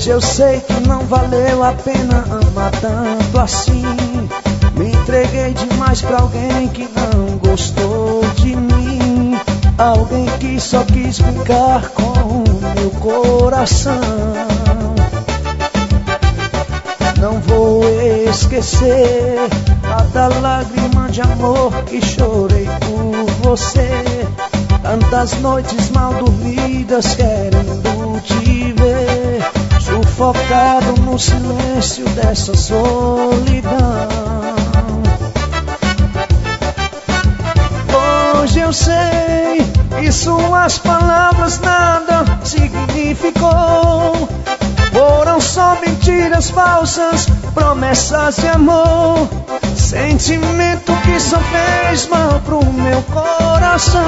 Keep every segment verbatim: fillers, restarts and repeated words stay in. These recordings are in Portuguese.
Hoje eu sei que não valeu a pena amar tanto assim. Me entreguei demais pra alguém que não gostou de mim, alguém que só quis brincar com meu coração. Não vou esquecer cada lágrima de amor que chorei por você, tantas noites mal dormidas querendo te ver, sufocado no silêncio dessa solidão. Hoje eu sei que suas palavras nada significou, foram só mentiras falsas, promessas de amor, sentimento que só fez mal pro meu coração.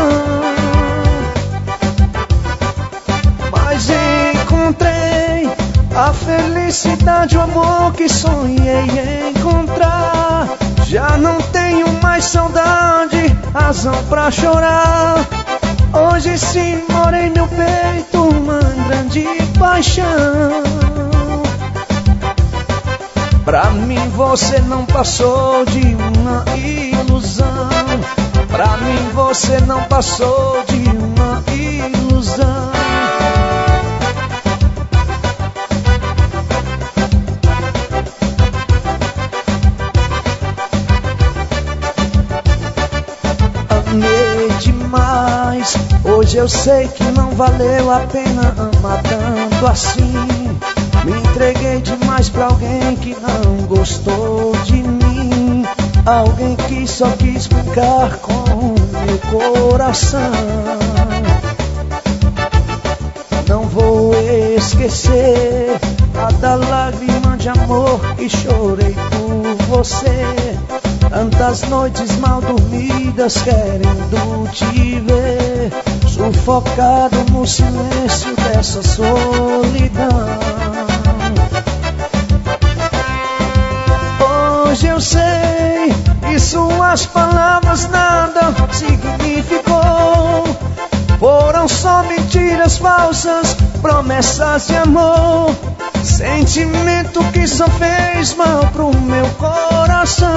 Mas encontrei a felicidade, o amor que sonhei encontrar. Já não tenho mais saudade, razão pra chorar. Hoje sim mora em meu peito uma grande paixão. Pra mim você não passou de uma ilusão. Pra mim você não passou de uma ilusão. Amei demais, hoje eu sei que não valeu a pena amar tanto assim. Me entreguei demais pra alguém que não gostou de mim, alguém que só quis brincar com meu coração. Não vou esquecer cada lágrima de amor que chorei por você, tantas noites mal dormidas querendo te ver, sufocado no silêncio dessa solidão. Hoje eu sei que suas palavras nada significou, foram só mentiras falsas, promessas de amor, sentimento que só fez mal pro meu coração.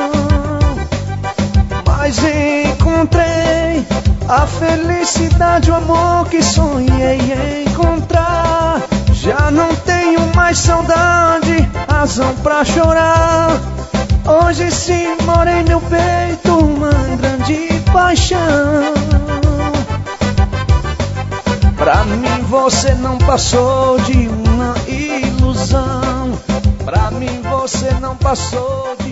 Mas encontrei a felicidade, o amor que sonhei encontrar. Já não tenho mais saudade, razão pra chorar. Hoje sim mora em meu peito uma grande paixão. Pra mim você não passou de uma ilusão. Pra mim você não passou de